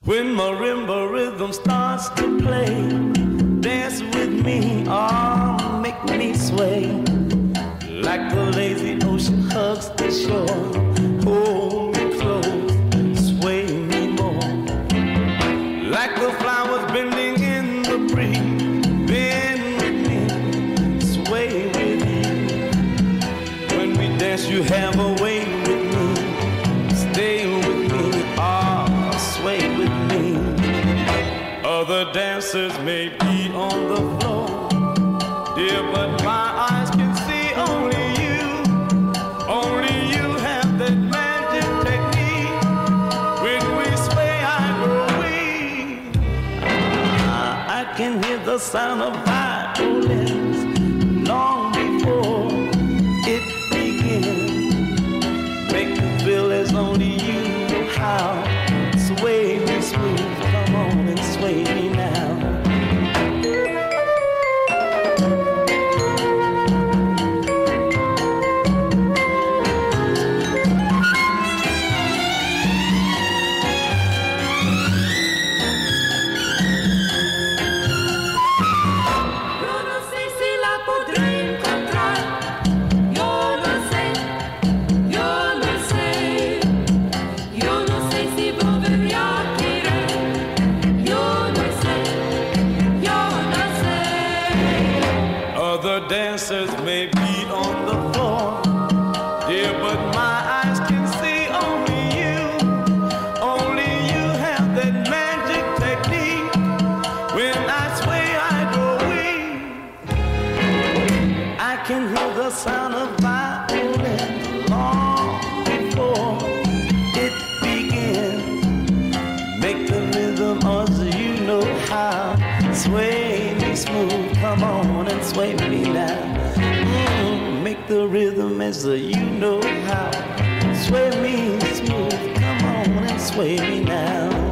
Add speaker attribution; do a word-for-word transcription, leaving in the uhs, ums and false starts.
Speaker 1: When marimba rhythm starts to play, dance with me, oh, make me sway. Like the lazy ocean hugs the shore, hold me close, sway me more. Like the flowers bending in the breeze, bend with me, sway with you. When we dance you have a way with me, stay with me, oh, sway with me. Other dancers may be on the floor, dear, but my eyes can see only you. Only you have that magic technique. When we sway, I grow weak. I, I can hear the sound of violins long before it begins. Make me feel as only you know how. Sway me smooth, come on and sway me now. Other dancers may be on the floor, dear, but my eyes can see only you. Only you have that magic technique. When I sway, I grow weak. I can hear the sound of violin long before it begins. Make the rhythm as you know how. Sway me smooth, come on and sway me now. Mm, make the rhythm as you know how. Sway me smooth, come on and sway me now.